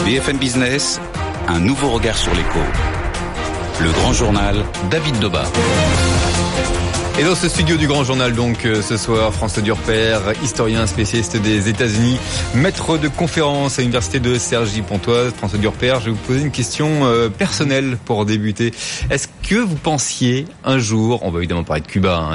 BFM Business, un nouveau regard sur l'écho. Le Grand Journal, David Doba. Et dans ce studio du Grand Journal, donc, ce soir, François Durper, historien spécialiste des États-Unis, maître de conférence à l'université de Cergy-Pontoise. François Durper, je vais vous poser une question personnelle pour débuter. Est-ce que vous pensiez un jour, on va évidemment parler de Cuba,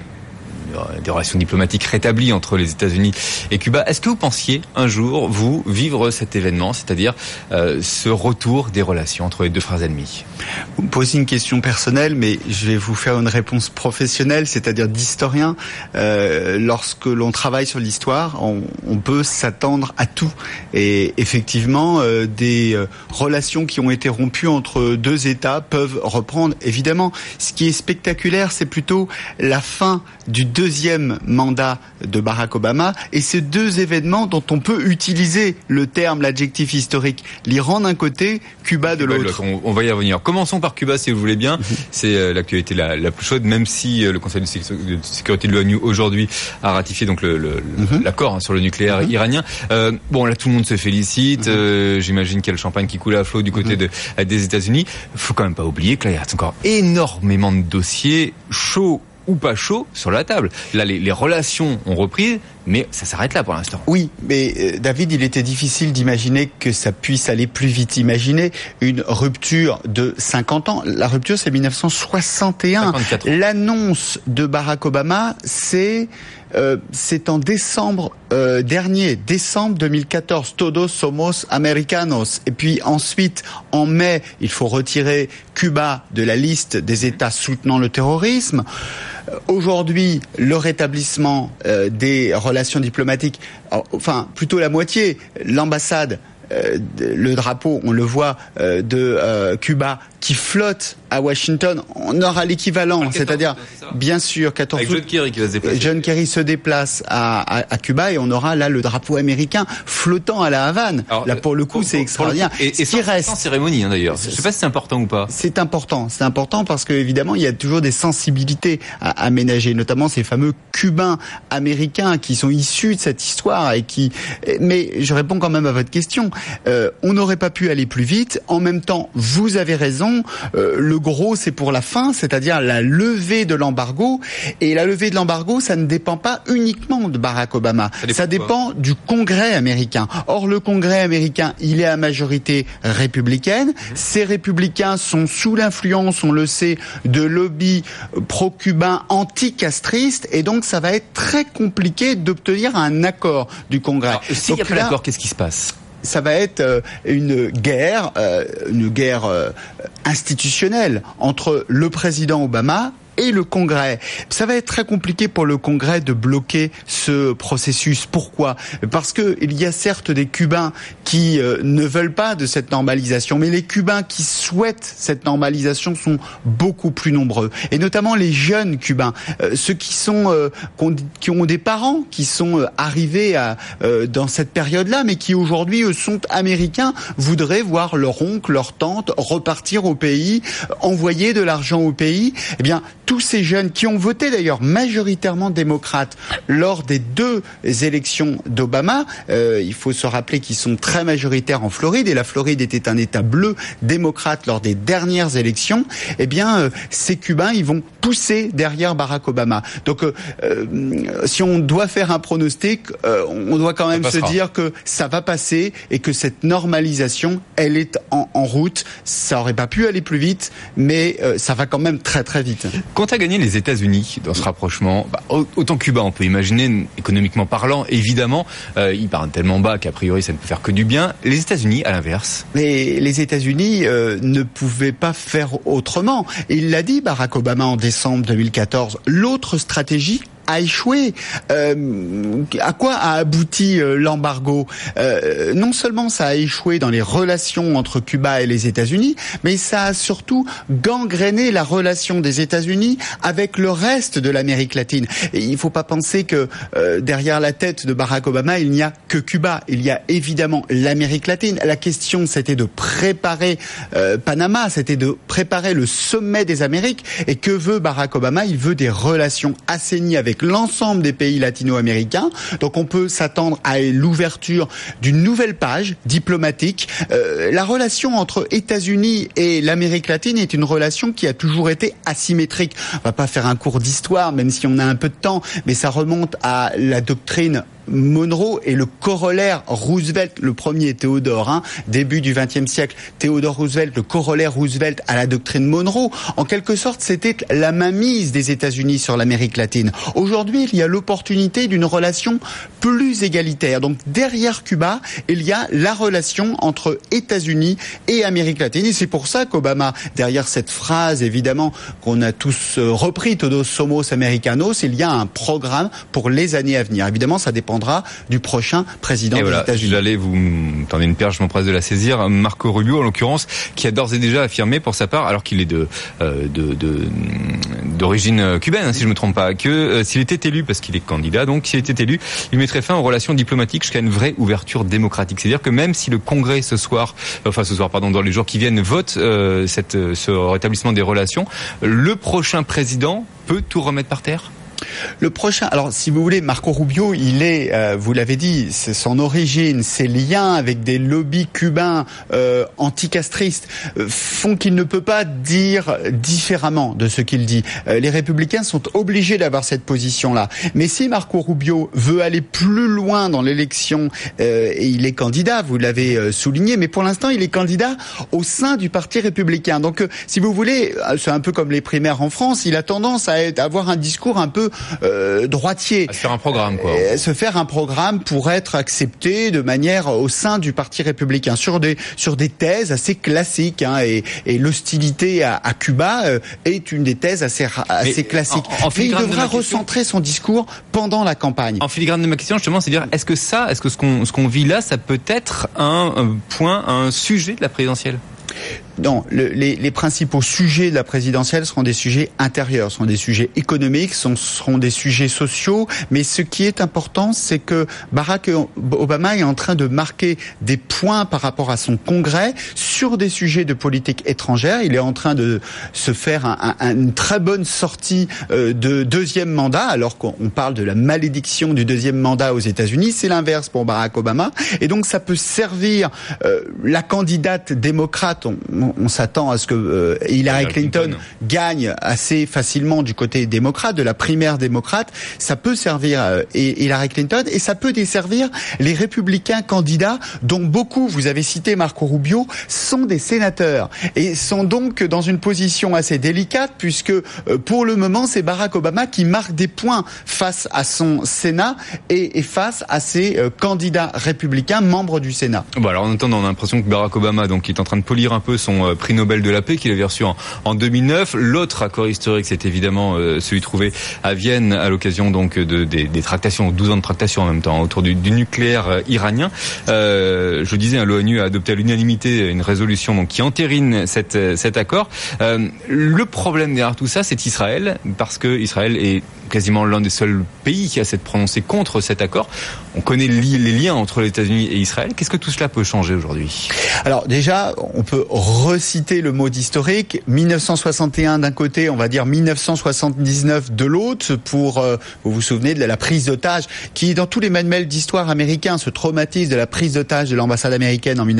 des relations diplomatiques rétablies entre les États-Unis et Cuba. Est-ce que vous pensiez un jour, vous, vivre cet événement, c'est-à-dire ce retour des relations entre les deux frères ennemis ? Vous me posez une question personnelle, mais je vais vous faire une réponse professionnelle, c'est-à-dire d'historien. Lorsque l'on travaille sur l'histoire, on peut s'attendre à tout. Et effectivement, des relations qui ont été rompues entre deux États peuvent reprendre. Évidemment, ce qui est spectaculaire, c'est plutôt la fin du deuxième mandat de Barack Obama et ces deux événements dont on peut utiliser le terme, l'adjectif historique. L'Iran d'un côté, Cuba de l'autre. On va y revenir. Commençons par Cuba, si vous voulez bien. C'est l'actualité la plus chaude, même si le Conseil de sécurité de l'ONU aujourd'hui a ratifié donc l'accord sur le nucléaire iranien. Bon, là tout le monde se félicite. J'imagine qu'il y a le champagne qui coule à flot du côté des États-Unis. Faut quand même pas oublier que là il y a encore énormément de dossiers chauds ou pas chaud sur la table. Là, les relations ont repris, mais ça s'arrête là pour l'instant. Oui, mais David, il était difficile d'imaginer que ça puisse aller plus vite. Imaginez une rupture de 50 ans. La rupture, c'est 1961. 54. L'annonce de Barack Obama, c'est en décembre dernier, décembre 2014, Todos somos americanos. Et puis ensuite, en mai, il faut retirer Cuba de la liste des États soutenant le terrorisme. Aujourd'hui, le rétablissement des relations diplomatiques, enfin plutôt la moitié, l'ambassade, le drapeau, on le voit, de Cuba qui flotte à Washington, on aura l'équivalent, c'est-à-dire, bien sûr, 14 août, John Kerry qui va se déplacer. John Kerry se déplace à Cuba et on aura là le drapeau américain flottant à la Havane. Alors, là, pour le coup, c'est extraordinaire. Et sans cérémonie, d'ailleurs. Je ne sais pas si c'est important ou pas. C'est important parce que, évidemment, il y a toujours des sensibilités à ménager, notamment ces fameux Cubains américains qui sont issus de cette histoire mais je réponds quand même à votre question. On n'aurait pas pu aller plus vite. En même temps, vous avez raison. Le gros, c'est pour la fin, c'est-à-dire la levée de l'embargo. Et la levée de l'embargo, ça ne dépend pas uniquement de Barack Obama. Ça dépend du Congrès américain. Or, le Congrès américain, il est à majorité républicaine. Ces républicains sont sous l'influence, on le sait, de lobbies pro-cubains anti-castristes. Et donc, ça va être très compliqué d'obtenir un accord du Congrès. Alors, s'il n'y a pas d'accord, qu'est-ce qui se passe ? Ça va être une guerre institutionnelle entre le président Obama et le Congrès. Ça va être très compliqué pour le Congrès de bloquer ce processus. Pourquoi ? Parce que il y a certes des Cubains qui ne veulent pas de cette normalisation, mais les Cubains qui souhaitent cette normalisation sont beaucoup plus nombreux. Et notamment les jeunes Cubains, ceux qui ont des parents qui sont arrivés dans cette période-là, mais qui aujourd'hui sont américains, voudraient voir leur oncle, leur tante repartir au pays, envoyer de l'argent au pays. Eh bien, tous ces jeunes qui ont voté d'ailleurs majoritairement démocrates lors des deux élections d'Obama, il faut se rappeler qu'ils sont très majoritaires en Floride et la Floride était un État bleu démocrate lors des dernières élections, eh bien ces Cubains, ils vont pousser derrière Barack Obama. Donc si on doit faire un pronostic, on doit quand même se dire que ça va passer et que cette normalisation, elle est en route. Ça aurait pas pu aller plus vite, mais ça va quand même très très vite. Quand a gagné les États-Unis dans ce rapprochement, autant Cuba, on peut imaginer, économiquement parlant, évidemment, il part tellement bas qu'a priori ça ne peut faire que du bien. Les États-Unis, à l'inverse. Mais les États-Unis ne pouvaient pas faire autrement. Il l'a dit, Barack Obama, en décembre 2014. L'autre stratégie a échoué. À quoi a abouti l'embargo ? Non seulement ça a échoué dans les relations entre Cuba et les États-Unis, mais ça a surtout gangréné la relation des États-Unis avec le reste de l'Amérique latine. Et il ne faut pas penser que derrière la tête de Barack Obama, il n'y a que Cuba. Il y a évidemment l'Amérique latine. La question, c'était de préparer Panama, c'était de préparer le sommet des Amériques. Et que veut Barack Obama ? Il veut des relations assainies avec avec l'ensemble des pays latino-américains. Donc on peut s'attendre à l'ouverture d'une nouvelle page diplomatique. La relation entre États-Unis et l'Amérique latine est une relation qui a toujours été asymétrique. On va pas faire un cours d'histoire, même si on a un peu de temps, mais ça remonte à la doctrine Monroe et le corollaire Roosevelt, le premier Théodore, début du XXe siècle. Théodore Roosevelt, le corollaire Roosevelt à la doctrine Monroe. En quelque sorte, c'était la mainmise des États-Unis sur l'Amérique latine. Aujourd'hui, il y a l'opportunité d'une relation plus égalitaire. Donc, derrière Cuba, il y a la relation entre États-Unis et Amérique latine. Et c'est pour ça qu'Obama, derrière cette phrase, évidemment, qu'on a tous repris, Todos somos americanos, il y a un programme pour les années à venir. Évidemment, ça dépendra du prochain président des États-Unis. J'allais vous tendez une perche, je m'empresse de la saisir. Marco Rubio, en l'occurrence, qui a d'ores et déjà affirmé pour sa part, alors qu'il est d'origine cubaine, si je me trompe pas, que s'il était élu, parce qu'il est candidat, donc s'il était élu, il mettrait fin aux relations diplomatiques jusqu'à une vraie ouverture démocratique. C'est-à-dire que même si le Congrès dans les jours qui viennent, vote ce rétablissement des relations, le prochain président peut tout remettre par terre. Le prochain, alors si vous voulez, Marco Rubio, il est, vous l'avez dit, c'est son origine, ses liens avec des lobbies cubains anticastristes font qu'il ne peut pas dire différemment de ce qu'il dit. Les républicains sont obligés d'avoir cette position-là. Mais si Marco Rubio veut aller plus loin dans l'élection, et il est candidat, vous l'avez souligné, mais pour l'instant, il est candidat au sein du Parti républicain. Donc, si vous voulez, c'est un peu comme les primaires en France, il a tendance à avoir un discours un peu droitier. À se faire un programme, quoi. Se faire un programme pour être accepté de manière au sein du Parti républicain sur des thèses assez classiques, et l'hostilité à Cuba est une des thèses assez classiques. Mais il devra recentrer son discours pendant la campagne. En filigrane de ma question, justement, c'est dire est-ce que ce qu'on vit là, ça peut être un sujet de la présidentielle? Non, les principaux sujets de la présidentielle seront des sujets intérieurs, seront des sujets économiques, seront des sujets sociaux. Mais ce qui est important, c'est que Barack Obama est en train de marquer des points par rapport à son Congrès sur des sujets de politique étrangère. Il est en train de se faire une très bonne sortie de deuxième mandat, alors qu'on parle de la malédiction du deuxième mandat aux États-Unis. C'est l'inverse pour Barack Obama. Et donc, ça peut servir la candidate démocrate. On s'attend à ce que Hillary Clinton gagne assez facilement du côté démocrate, de la primaire démocrate. Ça peut servir Hillary Clinton et ça peut desservir les républicains candidats dont beaucoup, vous avez cité Marco Rubio, sont des sénateurs et sont donc dans une position assez délicate puisque pour le moment c'est Barack Obama qui marque des points face à son Sénat et face à ses candidats républicains membres du Sénat. Bon, alors en attendant, on a l'impression que Barack Obama donc est en train de polir un peu son prix Nobel de la paix qu'il avait reçu en 2009. L'autre accord historique, c'est évidemment celui trouvé à Vienne à l'occasion donc des tractations, 12 ans de tractations en même temps autour du nucléaire iranien. Je disais, l'ONU a adopté à l'unanimité une résolution donc qui entérine cet accord. Le problème derrière tout ça, c'est Israël, parce que Israël est quasiment l'un des seuls pays qui a s'être prononcé contre cet accord. On connaît les liens entre les États-Unis et Israël. Qu'est-ce que tout cela peut changer aujourd'hui? Alors déjà, on peut reciter le mot d'historique. 1961 d'un côté, on va dire 1979 de l'autre, pour, vous vous souvenez de la prise d'otage, qui dans tous les manuels d'histoire américains se traumatise de la prise d'otage de l'ambassade américaine en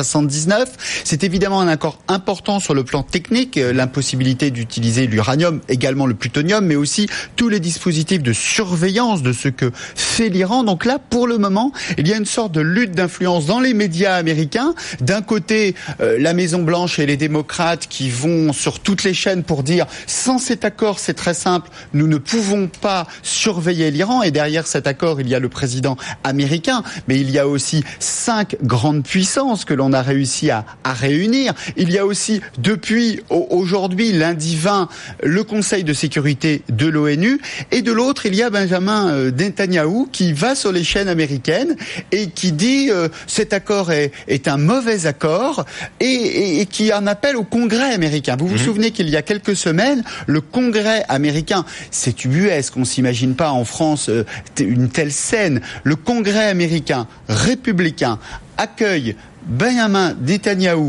1979. C'est évidemment un accord important sur le plan technique, l'impossibilité d'utiliser l'uranium, également le plutonium, mais aussi tous les dispositifs de surveillance de ce que fait l'Iran. Donc là, pour le moment, il y a une sorte de lutte d'influence dans les médias américains. D'un côté, la Maison-Blanche et les démocrates qui vont sur toutes les chaînes pour dire sans cet accord, c'est très simple, nous ne pouvons pas surveiller l'Iran. Et derrière cet accord, il y a le président américain, mais il y a aussi 5 grandes puissances que l'on a réussi à réunir. Il y a aussi, depuis aujourd'hui, lundi 20, le Conseil de sécurité de l'ONU. Et de l'autre, il y a Benjamin Netanyahou qui va sur les chaînes américaines et qui dit cet accord est un mauvais accord et qui en appelle au Congrès américain. Vous vous souvenez qu'il y a quelques semaines, le Congrès américain, c'est ubuesque, on s'imagine pas en France une telle scène. Le Congrès américain républicain accueille Benjamin Netanyahou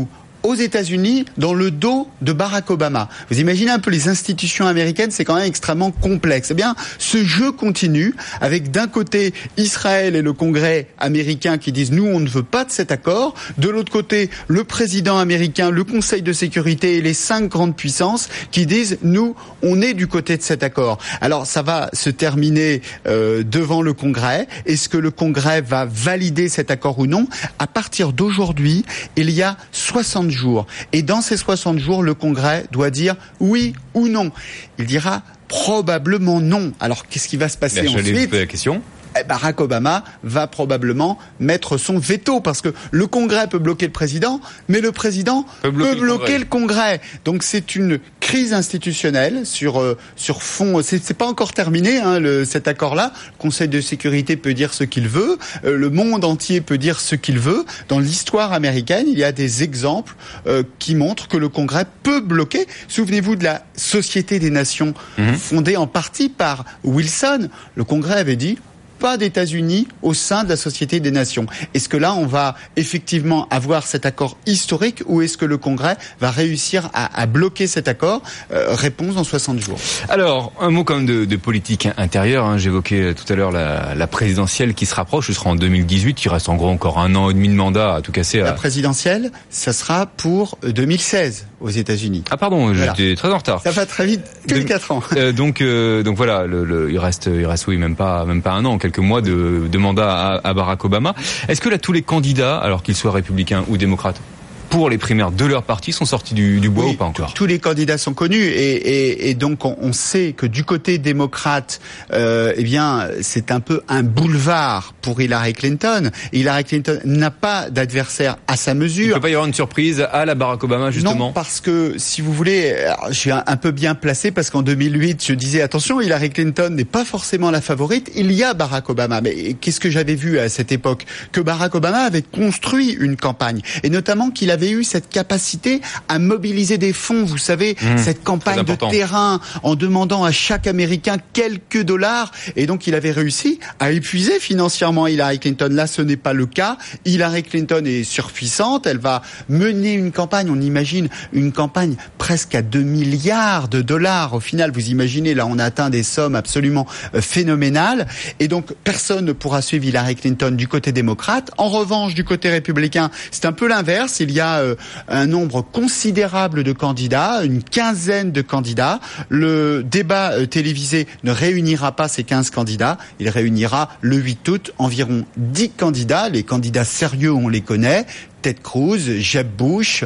aux États-Unis dans le dos de Barack Obama. Vous imaginez un peu les institutions américaines, c'est quand même extrêmement complexe. Eh bien, ce jeu continue avec d'un côté Israël et le Congrès américain qui disent nous on ne veut pas de cet accord, de l'autre côté le président américain, le Conseil de sécurité et les 5 grandes puissances qui disent nous on est du côté de cet accord. Alors ça va se terminer devant le Congrès. Est-ce que le Congrès va valider cet accord ou non? À partir d'aujourd'hui, il y a 60 jours. Et dans ces 60 jours, le Congrès doit dire oui ou non. Il dira probablement non. Alors qu'est-ce qui va se passer ensuite? J'allais vous poser la question. Barack Obama va probablement mettre son veto parce que le Congrès peut bloquer le président, mais le président peut bloquer le Congrès. Donc c'est une crise institutionnelle sur fond. C'est pas encore terminé cet accord-là. Le Conseil de sécurité peut dire ce qu'il veut, le monde entier peut dire ce qu'il veut. Dans l'histoire américaine, il y a des exemples qui montrent que le Congrès peut bloquer. Souvenez-vous de la Société des Nations fondée en partie par Wilson. Le Congrès avait dit pas d'États-Unis au sein de la Société des Nations. Est-ce que là, on va effectivement avoir cet accord historique ou est-ce que le Congrès va réussir à bloquer cet accord? Réponse dans 60 jours. Alors, un mot quand même de politique intérieure. J'évoquais tout à l'heure la présidentielle qui se rapproche. Ce sera en 2018. Il reste en gros encore 1 an et demi de mandat à tout casser. La présidentielle, ça sera pour 2016 aux États-Unis. Ah pardon, j'étais très en retard. Ça va très vite, tous les 4 ans. Donc voilà, il reste oui même pas 1 an. Quelques mois de mandat à Barack Obama. Est-ce que là tous les candidats, alors qu'ils soient républicains ou démocrates, pour les primaires de leur parti sont sortis du bois ou pas encore? Tous les candidats sont connus et donc on sait que du côté démocrate, eh bien c'est un peu un boulevard pour Hillary Clinton. Hillary Clinton n'a pas d'adversaire à sa mesure. Il ne peut pas y avoir une surprise à la Barack Obama justement? Non, parce que si vous voulez, je suis un peu bien placé parce qu'en 2008 je disais attention, Hillary Clinton n'est pas forcément la favorite. Il y a Barack Obama. Mais qu'est-ce que j'avais vu à cette époque? Que Barack Obama avait construit une campagne et notamment qu'il avait eu cette capacité à mobiliser des fonds, vous savez, cette campagne de terrain en demandant à chaque Américain quelques dollars et donc il avait réussi à épuiser financièrement Hillary Clinton. Là, ce n'est pas le cas. Hillary Clinton est surpuissante, elle va mener une campagne, on imagine une campagne presque à 2 milliards de dollars au final. Vous imaginez, là on a atteint des sommes absolument phénoménales et donc personne ne pourra suivre Hillary Clinton du côté démocrate. En revanche, du côté républicain, c'est un peu l'inverse. Il y a un nombre considérable de candidats, une quinzaine de candidats. Le débat télévisé ne réunira pas ces 15 candidats. Il réunira le 8 août environ 10 candidats. Les candidats sérieux, on les connaît. Ted Cruz, Jeb Bush.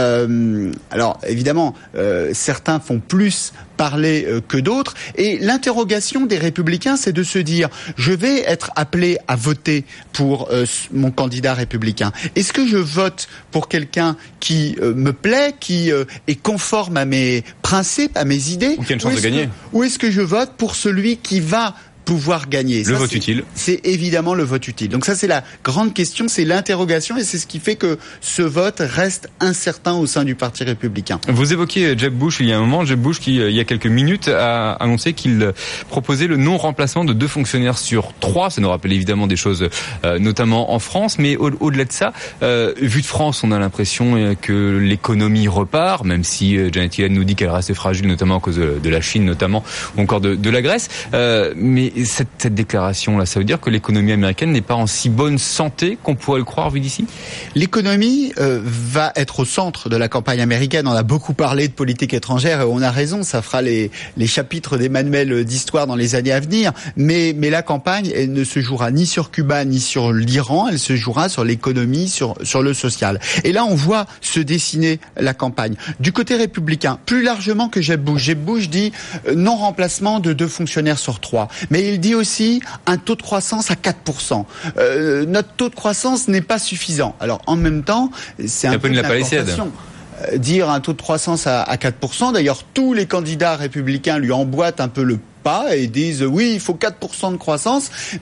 Alors évidemment, certains font plus parler que d'autres. Et l'interrogation des républicains, c'est de se dire, je vais être appelé à voter pour mon candidat républicain. Est-ce que je vote pour quelqu'un qui me plaît, qui est conforme à mes principes, à mes idées? Ou qui a une chance de gagner? Ou est-ce que je vote pour celui qui va pouvoir gagner? Le vote utile. C'est évidemment le vote utile. Donc ça, c'est la grande question, c'est l'interrogation et c'est ce qui fait que ce vote reste incertain au sein du Parti républicain. Vous évoquiez Jeb Bush il y a un moment. Jeb Bush qui, il y a quelques minutes, a annoncé qu'il proposait le non-remplacement de 2 fonctionnaires sur 3. Ça nous rappelle évidemment des choses, notamment en France. Mais au-delà de ça, vu de France, on a l'impression que l'économie repart, même si Janet Yellen nous dit qu'elle reste fragile, notamment à cause de la Chine, notamment, ou encore de la Grèce. Mais cette déclaration-là, ça veut dire que l'économie américaine n'est pas en si bonne santé qu'on pourrait le croire vu d'ici? L'économie va être au centre de la campagne américaine. On a beaucoup parlé de politique étrangère et on a raison, ça fera les chapitres des manuels d'histoire dans les années à venir. Mais la campagne, elle ne se jouera ni sur Cuba ni sur l'Iran, elle se jouera sur l'économie, sur le social. Et là, on voit se dessiner la campagne. Du côté républicain, plus largement que Jeb Bush. Jeb Bush dit non-remplacement de 2 fonctionnaires sur 3. Mais il dit aussi un taux de croissance à 4%. Notre taux de croissance n'est pas suffisant. Alors en même temps, c'est un peu une importation. Dire un taux de croissance à 4%, d'ailleurs tous les candidats républicains lui emboîtent un peu le pas et disent oui, il faut 4% de croissance, mais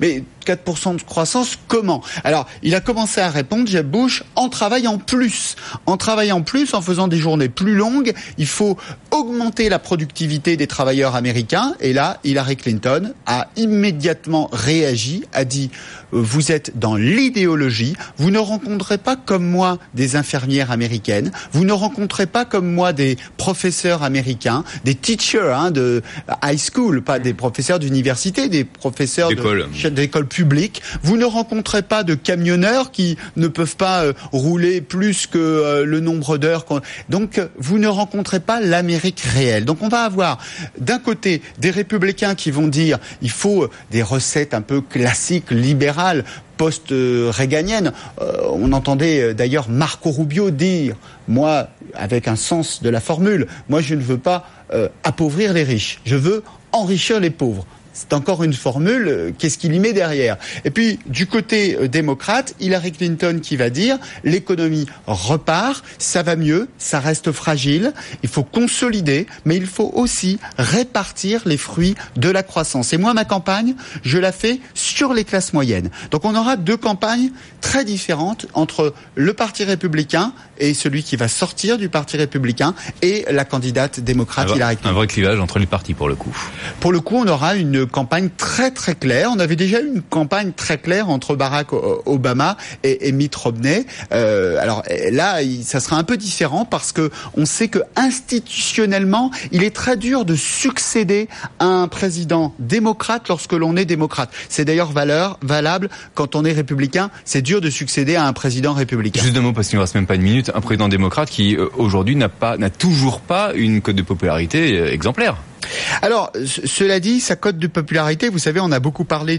4% de croissance, comment? Alors, il a commencé à répondre, Jeb Bush, en travaillant plus. En travaillant plus, en faisant des journées plus longues, il faut augmenter la productivité des travailleurs américains. Et là, Hillary Clinton a immédiatement réagi, a dit vous êtes dans l'idéologie, vous ne rencontrez pas comme moi des infirmières américaines, vous ne rencontrez pas comme moi des professeurs américains, des teachers de high school, pas des professeurs d'université, des professeurs d'école publique, vous ne rencontrez pas de camionneurs qui ne peuvent pas rouler plus que le nombre d'heures. Donc vous ne rencontrez pas l'Amérique réelle. Donc on va avoir d'un côté des républicains qui vont dire il faut des recettes un peu classiques, libérales, post-réganienne. On entendait d'ailleurs Marco Rubio dire, moi, avec un sens de la formule, moi je ne veux pas appauvrir les riches, je veux enrichir les pauvres. C'est encore une formule, qu'est-ce qu'il y met derrière? Et puis, du côté démocrate, Hillary Clinton qui va dire, l'économie repart, ça va mieux, ça reste fragile, il faut consolider, mais il faut aussi répartir les fruits de la croissance. Et moi, ma campagne, je la fais sur les classes moyennes. Donc on aura deux campagnes très différentes entre le Parti républicain et celui qui va sortir du Parti républicain et la candidate démocrate Hillary Clinton. Un vrai clivage entre les partis pour le coup. Pour le coup, on aura une campagne très très claire. On avait déjà eu une campagne très claire entre Barack Obama et Mitt Romney. Alors là, ça sera un peu différent parce que on sait que institutionnellement, il est très dur de succéder à un président démocrate lorsque l'on est démocrate. C'est d'ailleurs valable quand on est républicain. C'est dur de succéder à un président républicain. Juste un mot parce qu'il ne reste même pas une minute. Un président démocrate qui aujourd'hui n'a toujours pas une cote de popularité exemplaire. Alors, cela dit, sa cote de popularité, vous savez, on a beaucoup parlé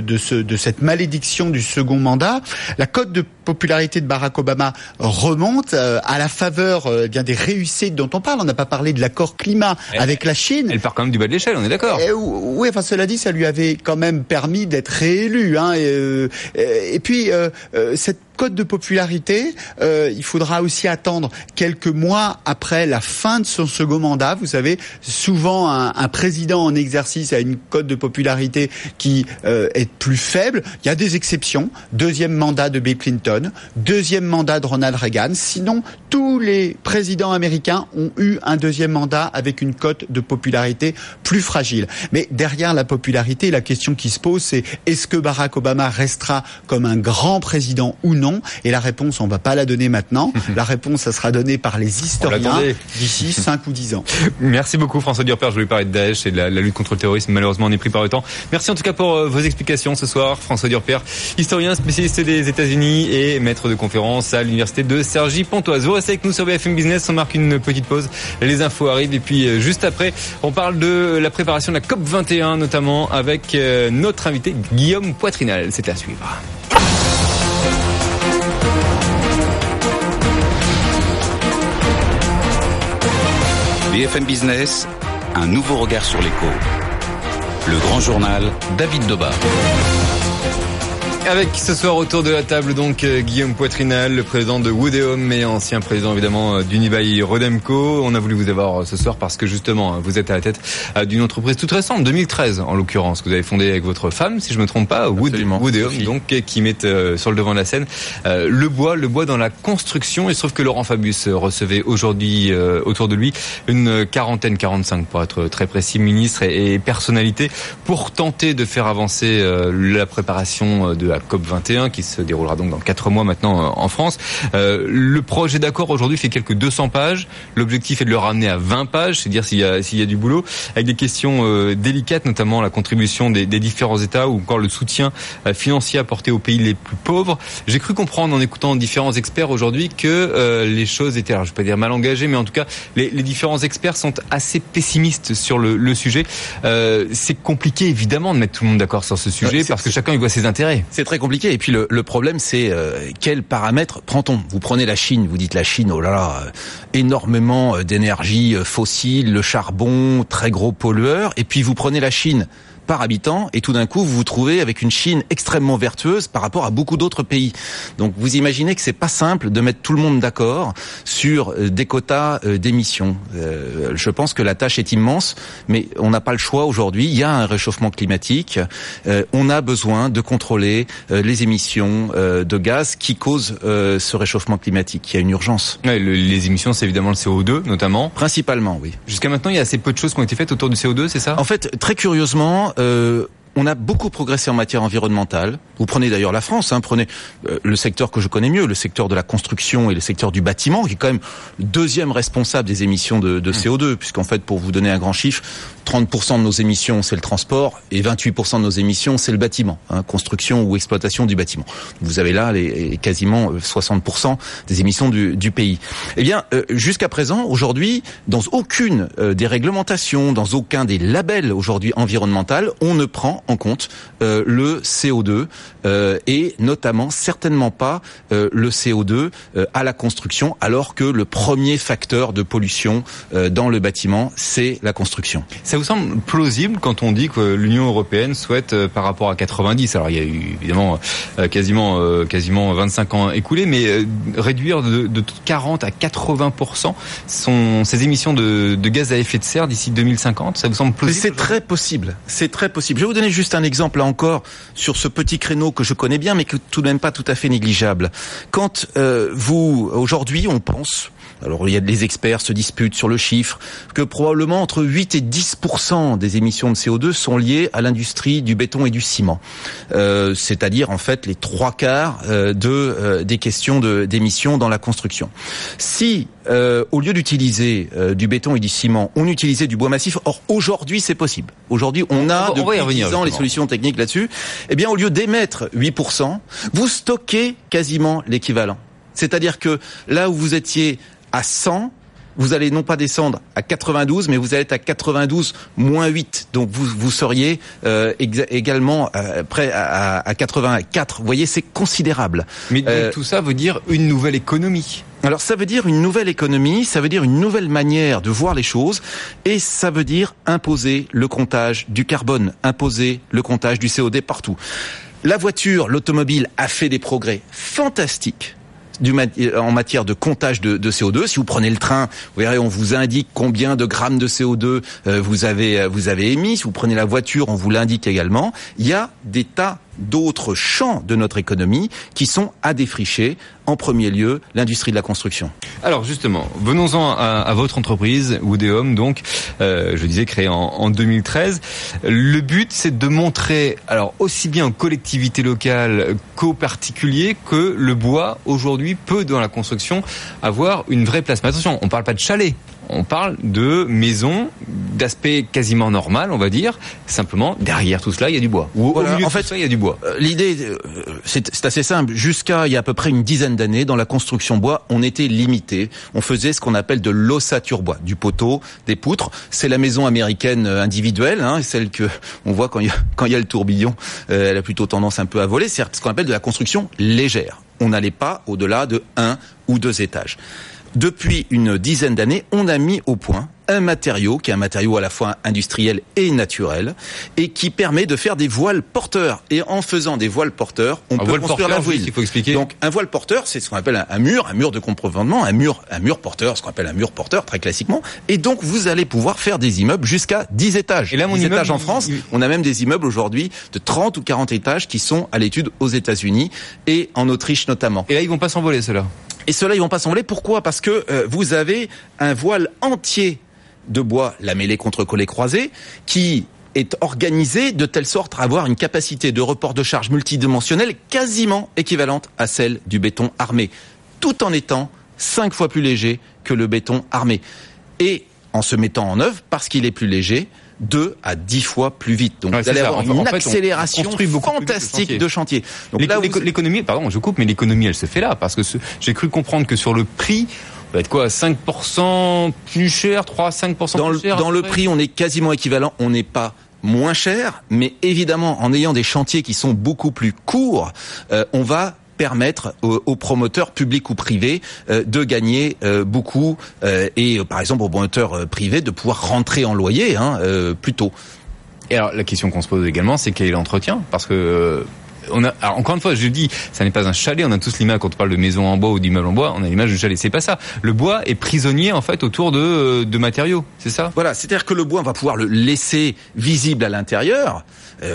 de cette malédiction du second mandat. La cote de popularité de Barack Obama remonte à la faveur des réussites dont on parle. On n'a pas parlé de l'accord climat avec la Chine. Elle part quand même du bas de l'échelle, on est d'accord. Oui, enfin cela dit, ça lui avait quand même permis d'être réélu. Et puis, cette cote de popularité, il faudra aussi attendre quelques mois après la fin de son second mandat. Vous savez, souvent un président en exercice a une cote de popularité qui est plus faible. Il y a des exceptions. Deuxième mandat de Bill Clinton, deuxième mandat de Ronald Reagan. Sinon, tous les présidents américains ont eu un deuxième mandat avec une cote de popularité plus fragile. Mais derrière la popularité, la question qui se pose, c'est est-ce que Barack Obama restera comme un grand président ou non? Et la réponse, on va pas la donner maintenant. La réponse, ça sera donnée par les historiens d'ici 5 ou 10 ans. Merci beaucoup François Durper. Je voulais parler de Daesh et de la lutte contre le terrorisme. Malheureusement, on est pris par le temps. Merci en tout cas pour vos explications ce soir. François Durper, historien spécialiste des États-Unis et maître de conférence à l'université de Cergy-Pontoise. Vous restez avec nous sur BFM Business. On marque une petite pause. Les infos arrivent et puis juste après, on parle de la préparation de la COP21 notamment avec notre invité Guillaume Poitrinal. C'est à suivre. BFM Business, un nouveau regard sur l'éco. Le grand journal, David Doba. Avec ce soir autour de la table donc Guillaume Poitrinal, le président de Wood & Home et ancien président évidemment d'Unibail-Rodamco. On a voulu vous avoir ce soir parce que justement vous êtes à la tête d'une entreprise toute récente, 2013 en l'occurrence, que vous avez fondée avec votre femme, si je me trompe pas, Wood & Home, donc qui met sur le devant de la scène le bois dans la construction. Il se trouve que Laurent Fabius recevait aujourd'hui autour de lui une 45 pour être très précis, ministres et personnalités pour tenter de faire avancer la préparation de la COP21 qui se déroulera donc dans 4 mois maintenant en France. Le projet d'accord aujourd'hui fait quelques 200 pages. L'objectif est de le ramener à 20 pages, c'est dire s'il y a du boulot, avec des questions délicates, notamment la contribution des différents États ou encore le soutien financier apporté aux pays les plus pauvres. J'ai cru comprendre en écoutant différents experts aujourd'hui que les choses étaient, alors je ne vais pas dire mal engagées, mais en tout cas les différents experts sont assez pessimistes sur le sujet. C'est compliqué évidemment de mettre tout le monde d'accord sur ce sujet parce que chacun y voit ses intérêts. C'est très compliqué. Et puis le problème, c'est quels paramètres prend-on? Vous prenez la Chine, vous dites la Chine, oh là là, énormément d'énergie fossile, le charbon, très gros pollueur. Et puis vous prenez la Chine, par habitant, et tout d'un coup, vous vous trouvez avec une Chine extrêmement vertueuse par rapport à beaucoup d'autres pays. Donc, vous imaginez que c'est pas simple de mettre tout le monde d'accord sur des quotas d'émissions. Je pense que la tâche est immense, mais on n'a pas le choix aujourd'hui. Il y a un réchauffement climatique. On a besoin de contrôler les émissions de gaz qui causent ce réchauffement climatique. Il y a une urgence. Ouais, les émissions, c'est évidemment le CO2, notamment. Principalement, oui. Jusqu'à maintenant, il y a assez peu de choses qui ont été faites autour du CO2, c'est ça ? En fait, très curieusement, on a beaucoup progressé en matière environnementale. Vous prenez d'ailleurs la France, prenez le secteur que je connais mieux, le secteur de la construction et le secteur du bâtiment, qui est quand même le deuxième responsable des émissions de CO2, puisqu'en fait, pour vous donner un grand chiffre, 30% de nos émissions, c'est le transport, et 28% de nos émissions, c'est le bâtiment, construction ou exploitation du bâtiment. Vous avez là quasiment 60% des émissions du pays. Eh bien, jusqu'à présent, aujourd'hui, dans aucune des réglementations, dans aucun des labels aujourd'hui environnementaux, on ne prend en compte le CO2 et notamment certainement pas le CO2 à la construction, alors que le premier facteur de pollution dans le bâtiment, c'est la construction. Ça vous semble plausible quand on dit que l'Union européenne souhaite, par rapport à 90, alors il y a eu évidemment quasiment 25 ans écoulés, mais réduire de 40 à 80% ces émissions de gaz à effet de serre d'ici 2050, ça vous semble plausible ? C'est très possible. C'est très possible. Je vais vous donner juste un exemple là encore sur ce petit créneau que je connais bien, mais que tout de même pas tout à fait négligeable. Quand aujourd'hui, on pense, alors il y a des experts se disputent sur le chiffre, que probablement entre 8 et 10% des émissions de CO2 sont liées à l'industrie du béton et du ciment. C'est-à-dire en fait les 3/4 des questions d'émissions dans la construction. Si au lieu d'utiliser du béton et du ciment, on utilisait du bois massif, or aujourd'hui c'est possible. Aujourd'hui on a depuis 10 ans les solutions techniques là-dessus. Eh bien au lieu d'émettre 8%, vous stockez quasiment l'équivalent. C'est-à-dire que là où vous étiez à 100, vous allez non pas descendre à 92, mais vous allez être à 92 moins 8. Donc vous seriez également près à 84. Vous voyez, c'est considérable. Mais tout ça veut dire une nouvelle économie. Alors ça veut dire une nouvelle économie, ça veut dire une nouvelle manière de voir les choses, et ça veut dire imposer le comptage du carbone, imposer le comptage du CO2 partout. La voiture, l'automobile a fait des progrès fantastiques en matière de comptage de CO2. Si vous prenez le train, vous verrez, on vous indique combien de grammes de CO2 vous avez émis. Si vous prenez la voiture, on vous l'indique également. Il y a des tas d'autres champs de notre économie qui sont à défricher. En premier lieu, l'industrie de la construction. Alors justement, venons-en à votre entreprise, Woodéum, donc, je disais créée en 2013. Le but, c'est de montrer, alors aussi bien aux collectivités locales qu'aux particuliers, que le bois, aujourd'hui, peut, dans la construction, avoir une vraie place. Mais attention, on ne parle pas de chalets. On parle de maisons d'aspect quasiment normal, on va dire. Simplement, derrière tout cela, il y a du bois. Ou voilà, au milieu en de fait, tout ça, il y a du bois. L'idée, c'est assez simple. Jusqu'à il y a à peu près une dizaine d'années, dans la construction bois, on était limité. On faisait ce qu'on appelle de l'ossature bois, du poteau, des poutres. C'est la maison américaine individuelle, celle que on voit quand il y a le tourbillon. Elle a plutôt tendance un peu à voler. C'est ce qu'on appelle de la construction légère. On n'allait pas au-delà de 1 ou 2 étages. Depuis une dizaine d'années, on a mis au point un matériau qui est un matériau à la fois industriel et naturel et qui permet de faire des voiles porteurs. Et en faisant des voiles porteurs, on peut construire la ville. Il faut expliquer. Donc un voile porteur, c'est ce qu'on appelle un mur de contreventement, un mur porteur, ce qu'on appelle un mur porteur très classiquement. Et donc vous allez pouvoir faire des immeubles jusqu'à 10 étages. Et là, 10 étages en France, on a même des immeubles aujourd'hui de 30 ou 40 étages qui sont à l'étude aux États-Unis et en Autriche notamment. Et là, ils vont pas s'envoler, ceux-là. Et ceux-là, ils vont pas s'envoler. Pourquoi ? Parce que vous avez un voile entier de bois lamellé contre collets croisés qui est organisé de telle sorte à avoir une capacité de report de charge multidimensionnelle quasiment équivalente à celle du béton armé, tout en étant 5 fois plus léger que le béton armé. Et en se mettant en œuvre, parce qu'il est plus léger, 2 à 10 fois plus vite. Donc vous allez avoir une accélération fantastique de chantier. Donc l'économie, pardon, je coupe, mais l'économie, elle se fait là, parce que j'ai cru comprendre que sur le prix, va être quoi, 5% plus cher, 3-5% plus cher. Dans le prix, on est quasiment équivalent. On n'est pas moins cher, mais évidemment, en ayant des chantiers qui sont beaucoup plus courts, on va permettre aux promoteurs publics ou privés de gagner beaucoup et par exemple aux promoteurs privés de pouvoir rentrer en loyer plus tôt. Et alors, la question qu'on se pose également, c'est quel est l'entretien ? Parce que alors, encore une fois, je dis, ça n'est pas un chalet. On a tous l'image quand on parle de maison en bois ou d'immeuble en bois. On a l'image du chalet. C'est pas ça. Le bois est prisonnier en fait autour de matériaux. C'est ça. Voilà, c'est-à-dire que le bois, on va pouvoir le laisser visible à l'intérieur.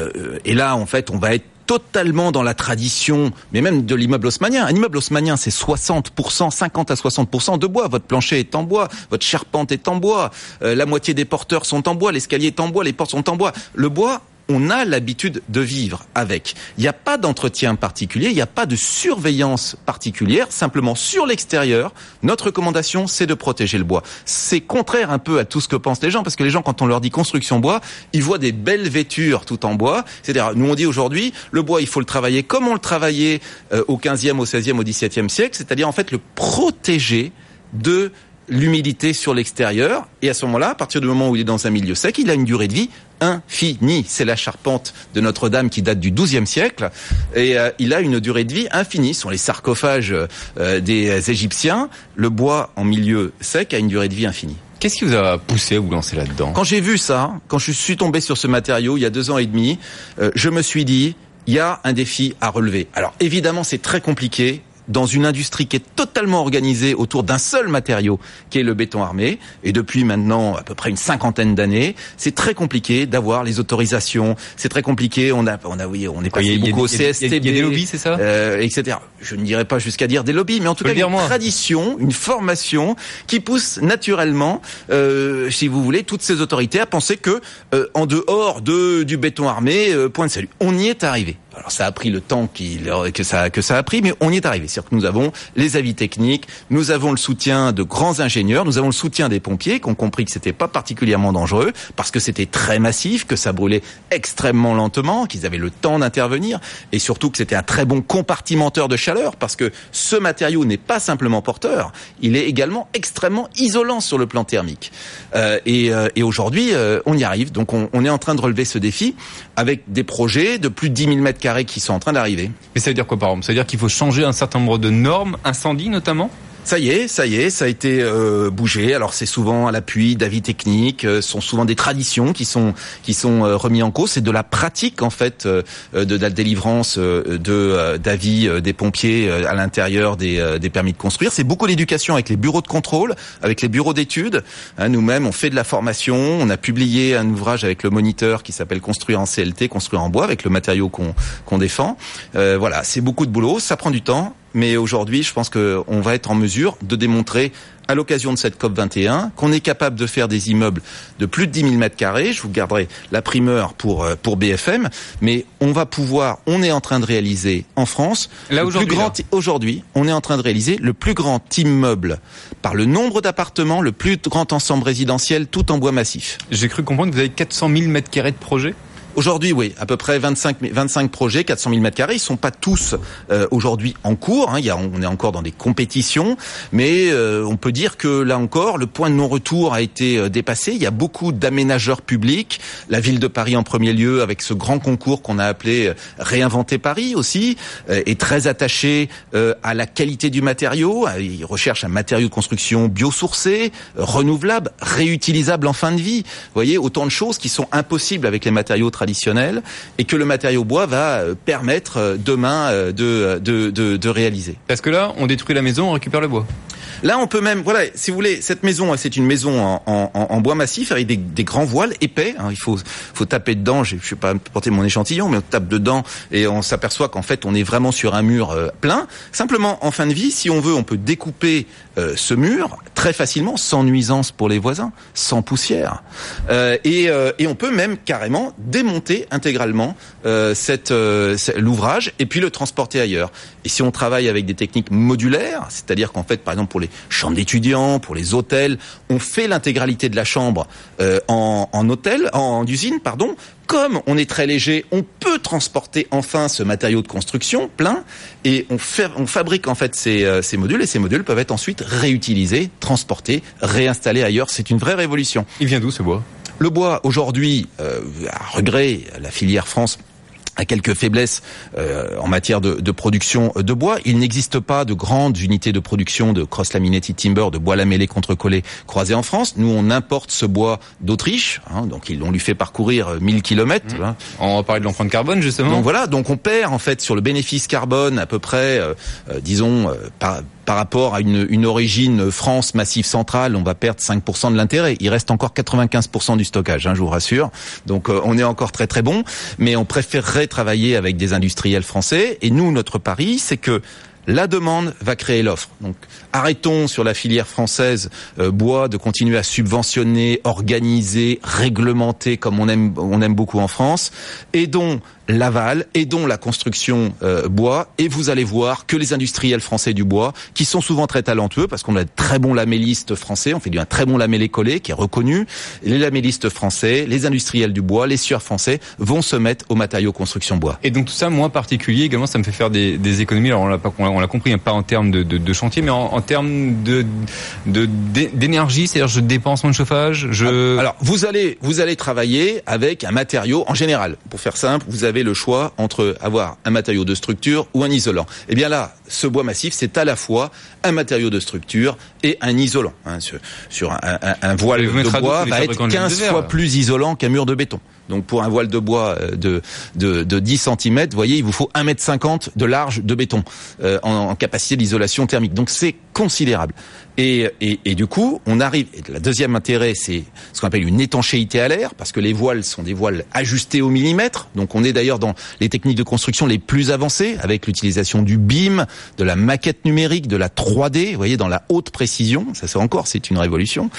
Et là, en fait, on va être totalement dans la tradition, mais même de l'immeuble haussmannien. Un immeuble haussmannien, c'est 60%, 50 à 60% de bois. Votre plancher est en bois, votre charpente est en bois, la moitié des porteurs sont en bois, l'escalier est en bois, les portes sont en bois. Le bois, on a l'habitude de vivre avec. Il n'y a pas d'entretien particulier, il n'y a pas de surveillance particulière. Simplement, sur l'extérieur, notre recommandation, c'est de protéger le bois. C'est contraire un peu à tout ce que pensent les gens, parce que les gens, quand on leur dit construction bois, ils voient des belles vêtures tout en bois. C'est-à-dire, nous on dit aujourd'hui, le bois, il faut le travailler comme on le travaillait au 15e, au 16e, au 17e siècle, c'est-à-dire en fait le protéger de l'humidité sur l'extérieur. Et à ce moment-là, à partir du moment où il est dans un milieu sec, il a une durée de vie infinie. C'est la charpente de Notre-Dame qui date du XIIe siècle. Et il a une durée de vie infinie. Ce sont les sarcophages des Égyptiens. Le bois en milieu sec a une durée de vie infinie. Qu'est-ce qui vous a poussé à vous lancer là-dedans ? Quand j'ai vu ça, quand je suis tombé sur ce matériau il y a 2 ans et demi, je me suis dit, il y a un défi à relever. Alors évidemment, c'est très compliqué dans une industrie qui est totalement organisée autour d'un seul matériau, qui est le béton armé, et depuis maintenant à peu près une 50aine d'années, c'est très compliqué d'avoir les autorisations, c'est très compliqué, on est passé beaucoup au CSTB, il y a des lobbies, c'est ça, etc. Je ne dirais pas jusqu'à dire des lobbies, mais en tout cas une tradition, une formation qui pousse naturellement, si vous voulez, toutes ces autorités à penser que en dehors du béton armé, point de salut. On y est arrivé. Alors ça a pris le temps que ça a pris, mais on y est arrivé. C'est-à-dire que nous avons les avis techniques, nous avons le soutien de grands ingénieurs, nous avons le soutien des pompiers qui ont compris que c'était pas particulièrement dangereux parce que c'était très massif, que ça brûlait extrêmement lentement, qu'ils avaient le temps d'intervenir et surtout que c'était un très bon compartimenteur de chaleur parce que ce matériau n'est pas simplement porteur, il est également extrêmement isolant sur le plan thermique. Et aujourd'hui, on y arrive. Donc on est en train de relever ce défi avec des projets de plus de 10 000 mètres carrés qui sont en train d'arriver. Mais ça veut dire quoi par exemple ? Ça veut dire qu'il faut changer un certain nombre de normes, incendie notamment ? Ça y est, ça a été bougé. Alors c'est souvent à l'appui d'avis techniques, sont souvent des traditions qui sont remis en cause. C'est de la pratique en fait de la délivrance d'avis des pompiers à l'intérieur des permis de construire. C'est beaucoup d'éducation avec les bureaux de contrôle, avec les bureaux d'études. Nous-mêmes, on fait de la formation. On a publié un ouvrage avec le moniteur qui s'appelle Construire en CLT, construire en bois, avec le matériau qu'on défend. Voilà, c'est beaucoup de boulot. Ça prend du temps. Mais aujourd'hui, je pense qu'on va être en mesure de démontrer, à l'occasion de cette COP21, qu'on est capable de faire des immeubles de plus de 10 000 mètres carrés. Je vous garderai la primeur pour BFM. Mais on est en train de réaliser en France, aujourd'hui, on est en train de réaliser le plus grand immeuble par le nombre d'appartements, le plus grand ensemble résidentiel, tout en bois massif. J'ai cru comprendre que vous avez 400 000 mètres carrés de projets. Aujourd'hui, oui, à peu près 25 projets, 400 000 mètres carrés. Ils sont pas tous aujourd'hui en cours. On est encore dans des compétitions, mais on peut dire que là encore, le point de non-retour a été dépassé. Il y a beaucoup d'aménageurs publics. La ville de Paris en premier lieu, avec ce grand concours qu'on a appelé Réinventer Paris aussi, est très attaché à la qualité du matériau. Ils recherchent un matériau de construction biosourcé, renouvelable, réutilisable en fin de vie. Vous voyez, autant de choses qui sont impossibles avec les matériaux traditionnel et que le matériau bois va permettre demain de réaliser. Parce que là, on détruit la maison, on récupère le bois. Là, on peut même, voilà, si vous voulez, cette maison, c'est une maison en bois massif avec des grands voiles épais. Il faut taper dedans. Je sais pas porter mon échantillon, mais on tape dedans et on s'aperçoit qu'en fait, on est vraiment sur un mur plein. Simplement, en fin de vie, si on veut, on peut découper ce mur très facilement, sans nuisance pour les voisins, sans poussière, et on peut même carrément démonter intégralement l'ouvrage et puis le transporter ailleurs. Et si on travaille avec des techniques modulaires, c'est-à-dire qu'en fait, par exemple, pour les chambres d'étudiants, pour les hôtels, on fait l'intégralité de la chambre en usine, pardon. Comme on est très léger, on peut transporter enfin ce matériau de construction plein et on fabrique en fait ces modules et ces modules peuvent être ensuite réutilisés, transportés, réinstallés ailleurs. C'est une vraie révolution. Il vient d'où ce bois ? Le bois aujourd'hui, à regret, la filière France a quelques faiblesses en matière de production de bois. Il n'existe pas de grandes unités de production de cross-laminated timber, de bois lamellé contre-collé croisé en France. Nous, on importe ce bois d'Autriche, donc on lui fait parcourir 1000 kilomètres. On va parler de l'empreinte carbone, justement. Donc voilà, donc on perd en fait sur le bénéfice carbone à peu près, par rapport à une origine France Massif Central, on va perdre 5% de l'intérêt. Il reste encore 95% du stockage, je vous rassure. Donc on est encore très très bon, mais on préférerait travailler avec des industriels français. Et nous, notre pari, c'est que la demande va créer l'offre. Donc, arrêtons sur la filière française bois de continuer à subventionner, organiser, réglementer comme on aime beaucoup en France. Aidons l'aval, aidons la construction bois, et vous allez voir que les industriels français du bois, qui sont souvent très talentueux, parce qu'on a de très bons lamellistes français, on fait un très bon lamellé collé qui est reconnu, les lamellistes français, les industriels du bois, les scieurs français vont se mettre aux matériaux construction bois. Et donc tout ça, moi en particulier, également, ça me fait faire des économies. Alors on l'a compris, pas en termes de chantier, mais en termes d'énergie, c'est-à-dire je dépense moins de chauffage. Alors vous allez travailler avec un matériau en général. Pour faire simple, vous avez le choix entre avoir un matériau de structure ou un isolant. Eh bien là, ce bois massif, c'est à la fois un matériau de structure et un isolant. Sur un voile de bois va être 15 fois plus isolant qu'un mur de béton. Donc pour un voile de bois de 10 cm, vous voyez, il vous faut 1,50 m de large de béton en capacité d'isolation thermique. Donc c'est considérable. Et du coup, on arrive. Et le deuxième intérêt, c'est ce qu'on appelle une étanchéité à l'air, parce que les voiles sont des voiles ajustés au millimètre. Donc on est d'ailleurs dans les techniques de construction les plus avancées, avec l'utilisation du BIM, de la maquette numérique, de la 3D. Vous voyez, dans la haute précision. Ça, c'est une révolution.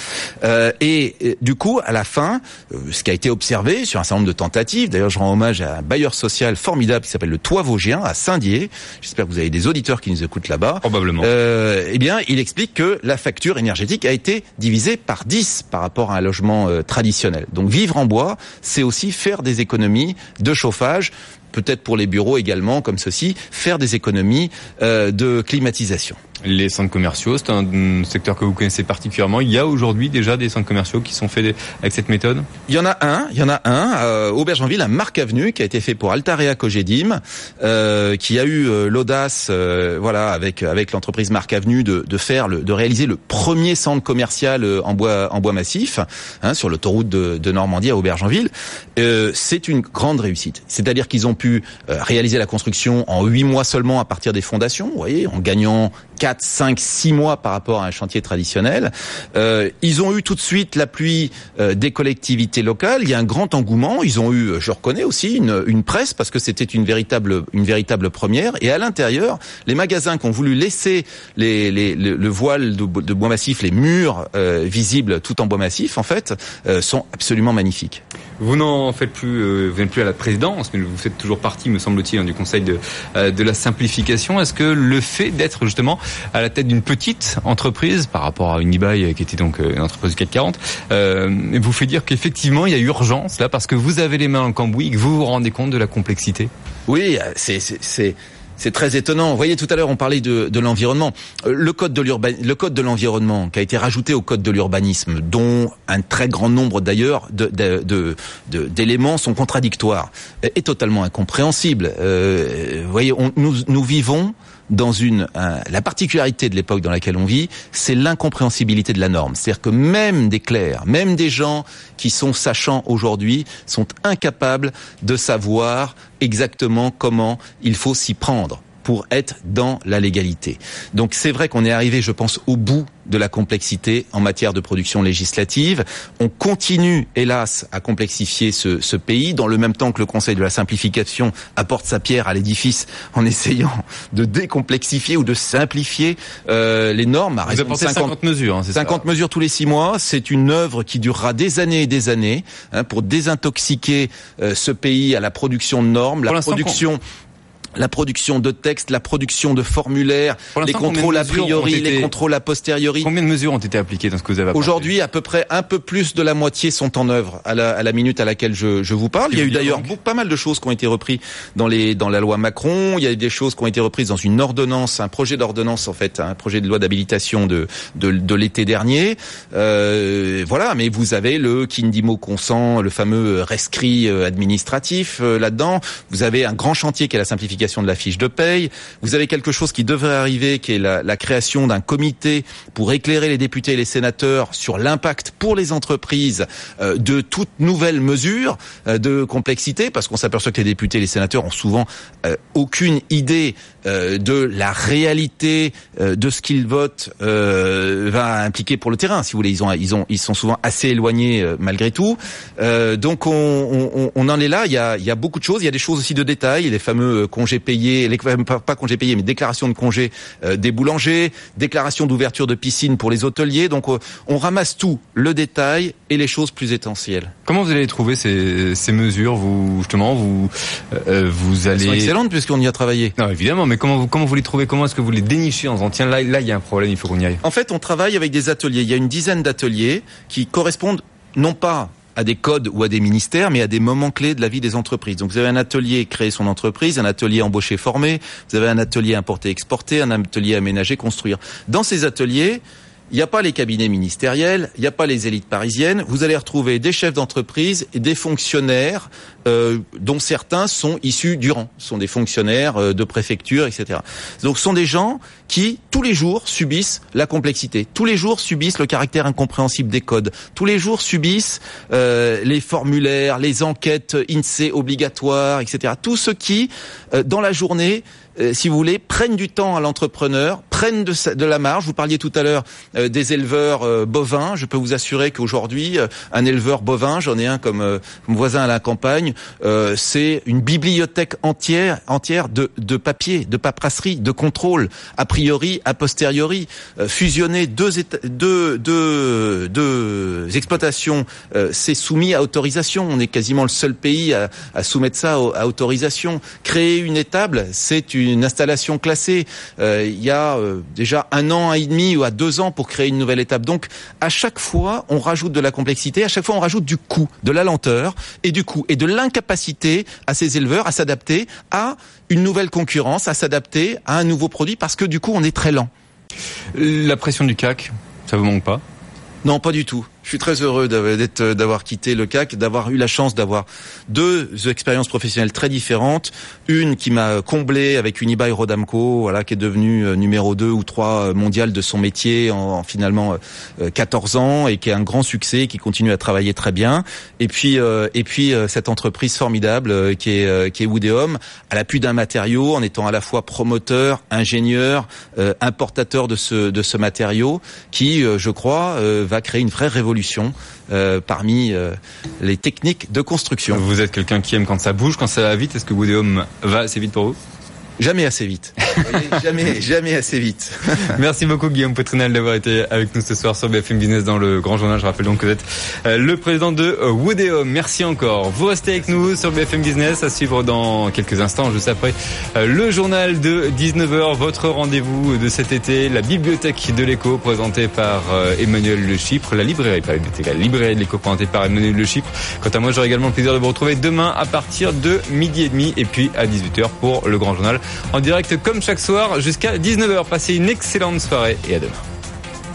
Et du coup, à la fin, ce qui a été observé sur un certain nombre de tentatives. D'ailleurs, je rends hommage à un bailleur social formidable qui s'appelle le Toit Vosgien à Saint-Dié. J'espère que vous avez des auditeurs qui nous écoutent là-bas. Probablement. Eh bien, il explique que la facture énergétique a été divisée par 10 par rapport à un logement traditionnel. Donc vivre en bois, c'est aussi faire des économies de chauffage, peut-être pour les bureaux également, comme ceci, faire des économies de climatisation. Les centres commerciaux, c'est un secteur que vous connaissez particulièrement. Il y a aujourd'hui déjà des centres commerciaux qui sont faits avec cette méthode? Il y en a un, Aubergenville, un Marc Avenue, qui a été fait pour Altarea Cogedim, qui a eu l'audace, avec l'entreprise Marc Avenue, de réaliser le premier centre commercial en bois massif, sur l'autoroute de Normandie à Aubergenville. C'est une grande réussite. C'est-à-dire qu'ils ont pu réaliser la construction en 8 mois seulement à partir des fondations, vous voyez, en gagnant 4, 5, 6 mois par rapport à un chantier traditionnel. Ils ont eu tout de suite l'appui des collectivités locales. Il y a un grand engouement. Ils ont eu, je reconnais aussi, une presse, parce que c'était une véritable première. Et à l'intérieur, les magasins qui ont voulu laisser le voile de bois massif, les murs visibles tout en bois massif, en fait, sont absolument magnifiques. Vous n'en faites plus, vous n'êtes plus à la présidence, mais vous faites toujours partie, me semble-t-il, du Conseil de la simplification. Est-ce que le fait d'être justement à la tête d'une petite entreprise par rapport à Unibail, qui était donc une entreprise du CAC 40, vous fait dire qu'effectivement il y a urgence là, parce que vous avez les mains dans le cambouis et que vous vous rendez compte de la complexité? Oui, c'est très étonnant. Vous voyez, tout à l'heure, on parlait de l'environnement. Le code de l'environnement, qui a été rajouté au code de l'urbanisme, dont un très grand nombre d'ailleurs d'éléments sont contradictoires, est totalement incompréhensible. Vous voyez, nous vivons dans la particularité de l'époque dans laquelle on vit, c'est l'incompréhensibilité de la norme. C'est-à-dire que même des clercs, même des gens qui sont sachants aujourd'hui, sont incapables de savoir exactement comment il faut s'y prendre pour être dans la légalité. Donc c'est vrai qu'on est arrivé, je pense, au bout de la complexité en matière de production législative. On continue, hélas, à complexifier ce pays, dans le même temps que le Conseil de la simplification apporte sa pierre à l'édifice en essayant de décomplexifier ou de simplifier les normes. À raison de 50 mesures, c'est 50 mesures tous les 6 mois. C'est une œuvre qui durera des années et des années pour désintoxiquer ce pays à la production de normes, la production la production de textes, la production de formulaires, les contrôles a priori, les contrôles a posteriori. Combien de mesures ont été appliquées dans ce que vous avez apporté ? Aujourd'hui, à peu près un peu plus de la moitié sont en œuvre à la minute à laquelle je vous parle. Il y a eu d'ailleurs pas mal de choses qui ont été reprises dans la loi Macron. Il y a eu des choses qui ont été reprises dans une ordonnance, un projet d'ordonnance en fait, un projet de loi d'habilitation de l'été dernier. Voilà, mais vous avez le qui ne dit mot consent, le fameux rescrit administratif là-dedans. Vous avez un grand chantier qui est la simplification de la fiche de paye. Vous avez quelque chose qui devrait arriver, qui est la création d'un comité pour éclairer les députés et les sénateurs sur l'impact pour les entreprises de toute nouvelle mesure de complexité, parce qu'on s'aperçoit que les députés et les sénateurs ont souvent aucune idée de la réalité de ce qu'ils votent va impliquer pour le terrain. Si vous voulez, ils sont souvent assez éloignés malgré tout. Donc on en est là. Il y a beaucoup de choses. Il y a des choses aussi de détail, les fameux congés payés, pas congés payés, mais déclaration de congés des boulangers, déclaration d'ouverture de piscine pour les hôteliers. Donc on ramasse tout, le détail et les choses plus essentielles. Comment vous allez trouver ces mesures ? Vous allez... Elles sont excellentes puisqu'on y a travaillé. Non, évidemment, mais comment vous les trouvez ? Comment est-ce que vous les dénichez en disant tiens là il y a un problème, il faut qu'on y aille ? En fait, on travaille avec des ateliers. Il y a une dizaine d'ateliers qui correspondent non pas à des codes ou à des ministères, mais à des moments clés de la vie des entreprises. Donc vous avez un atelier créer son entreprise, un atelier embaucher former, vous avez un atelier importer exporter, un atelier aménager construire. Dans ces ateliers, il n'y a pas les cabinets ministériels, il n'y a pas les élites parisiennes. Vous allez retrouver des chefs d'entreprise et des fonctionnaires dont certains sont issus du rang, sont des fonctionnaires de préfecture, etc. Donc ce sont des gens qui, tous les jours, subissent la complexité. Tous les jours subissent le caractère incompréhensible des codes. Tous les jours subissent les formulaires, les enquêtes INSEE obligatoires, etc. Tous ceux qui, dans la journée, si vous voulez, prennent du temps à l'entrepreneur, prennent de la marge. Vous parliez tout à l'heure des éleveurs bovins. Je peux vous assurer qu'aujourd'hui, un éleveur bovin, j'en ai un comme voisin à la campagne, c'est une bibliothèque entière de papier, de paperasserie, de contrôle, a priori, a posteriori. Fusionner deux exploitations, c'est soumis à autorisation. On est quasiment le seul pays à soumettre ça à autorisation. Créer une étable, c'est une installation classée. Il y a déjà 1 an et demi ou à 2 ans pour créer une nouvelle étape. Donc, à chaque fois, on rajoute de la complexité. À chaque fois, on rajoute du coût, de la lenteur et du coût et de l'incapacité à ces éleveurs à s'adapter à une nouvelle concurrence, à s'adapter à un nouveau produit parce que du coup, on est très lent. La pression du CAC, ça vous manque pas ? Non, pas du tout. Je suis très heureux d'avoir quitté le CAC, d'avoir eu la chance d'avoir 2 expériences professionnelles très différentes. Une qui m'a comblé avec Unibail-Rodamco, voilà, qui est devenue numéro 2 ou 3 mondial de son métier en finalement 14 ans et qui est un grand succès, qui continue à travailler très bien. Et puis cette entreprise formidable qui est Woodeum, à l'appui d'un matériau, en étant à la fois promoteur, ingénieur, importateur de ce matériau, qui, je crois, va créer une vraie révolution parmi les techniques de construction. Vous êtes quelqu'un qui aime quand ça bouge, quand ça va vite. Est-ce que Woodeum va assez vite pour vous ? Jamais assez vite. jamais assez vite. Merci beaucoup Guillaume Poitrinal d'avoir été avec nous ce soir sur BFM Business dans le Grand Journal. Je rappelle donc que vous êtes le président de Woodeum. Merci encore. Vous restez avec nous sur BFM Business, à suivre dans quelques instants, juste après le journal de 19h, votre rendez-vous de cet été, la bibliothèque de l'écho présentée par Emmanuel Le Chypre, la librairie de l'écho présentée par Emmanuel Le Chypre. Quant à moi, j'aurai également le plaisir de vous retrouver demain à partir de 12h30 et puis à 18h pour le Grand Journal en direct comme chaque soir jusqu'à 19h. Passez une excellente soirée et à demain.